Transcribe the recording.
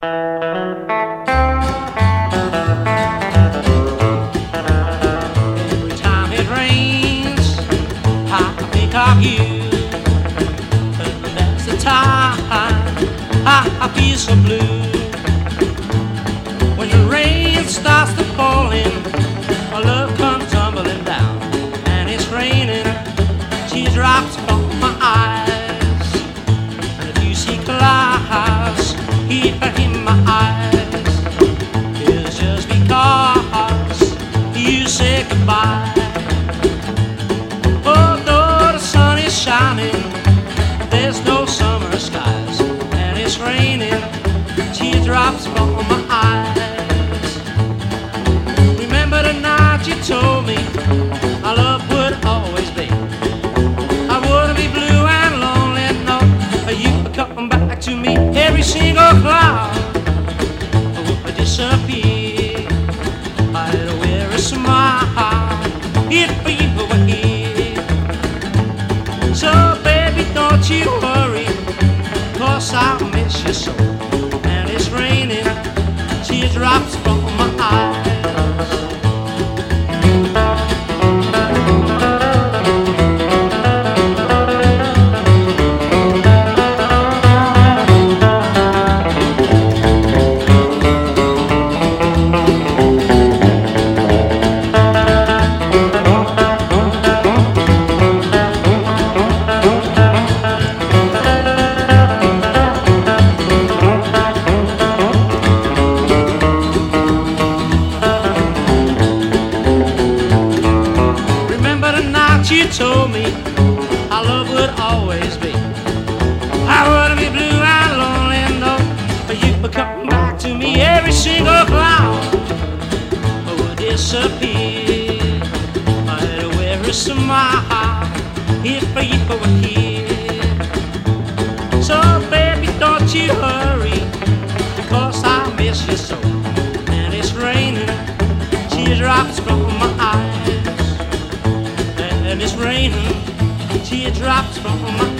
Every time it rains, I think of you. And that's the time I feel so blue. When the rain starts to falling, my love comes tumbling down, and it's raining. Teardrops from my eyes, and if you see clouds here in my eyes, it's just because you said goodbye. Although the sun is shining, there's no summer skies, and it's raining. Teardrops from my eyes. Remember the night you told me our love would always be. I wouldn't be blue and lonely, no, you would come back to me. Every single cloud would disappear. I'd wear a smile if you were here. So baby, don't you worry, 'cause I'll miss you so. And it's raining, teardrops from my eyes. You told me our love would always be. I wouldn't be blue and lonely, no, but you would come back to me. Every single cloud would disappear. I'd wear a smile if you were here. So baby, don't you hurry, because I miss you so. And it's raining, teardrops from my eyes. And it's raining, teardrops from my